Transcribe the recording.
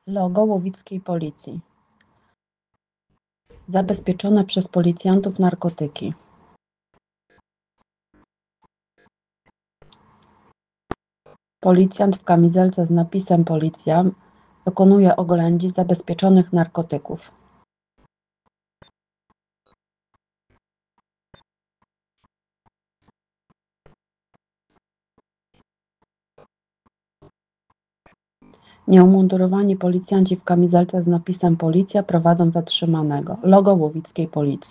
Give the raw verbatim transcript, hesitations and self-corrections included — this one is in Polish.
Logo łowickiej policji. Zabezpieczone przez policjantów narkotyki. Policjant w kamizelce z napisem Policja dokonuje oględzin zabezpieczonych narkotyków. Nieumundurowani policjanci w kamizelce z napisem Policja prowadzą zatrzymanego. Logo łowickiej policji.